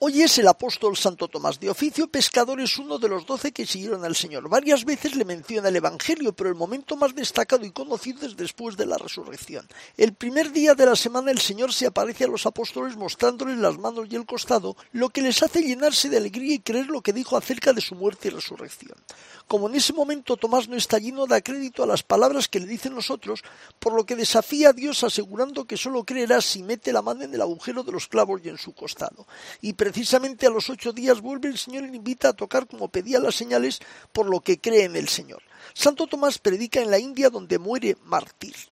Hoy es el apóstol Santo Tomás. De oficio pescador, es uno de los 12 que siguieron al Señor. Varias veces le menciona el Evangelio, pero el momento más destacado y conocido es después de la resurrección. El primer día de la semana el Señor se aparece a los apóstoles mostrándoles las manos y el costado, lo que les hace llenarse de alegría y creer lo que dijo acerca de su muerte y resurrección. Como en ese momento Tomás no está lleno, da crédito a las palabras que le dicen los otros, por lo que desafía a Dios asegurando que solo creerá si mete la mano en el agujero de los clavos y en su costado. Y precisamente a los 8 días vuelve el Señor y le invita a tocar como pedía las señales, por lo que cree en el Señor. Santo Tomás predica en la India, donde muere mártir.